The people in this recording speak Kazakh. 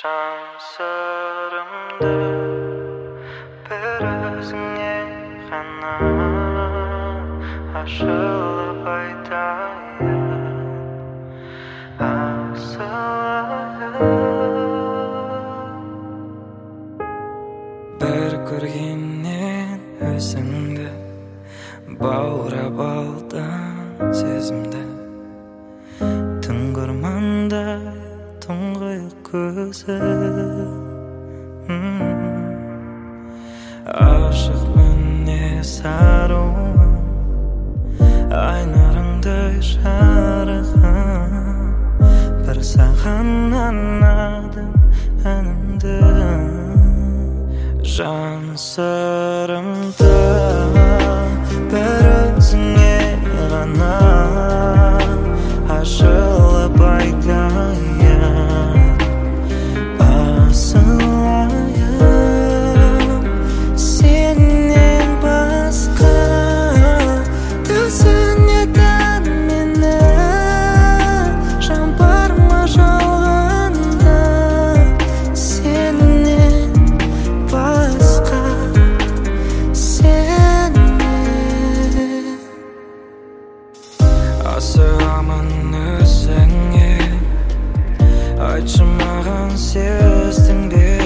Жан сырымды бір өзіңе ғана ашылып айтайын бір көргеннен өзіңді баурап алдым сезімді түнгі ормандай тұңғиық көзім ашық мінез аруым айнұрыңдай жарығым бір саған арнадым әнімді жан сырымды бір өзіңе ғана ашылып айтайын асылайын сенен басқа түсінетін мені жан бар ма жалғанда сенен басқа сенен асығамын өзіңе айтшы маған сездің бе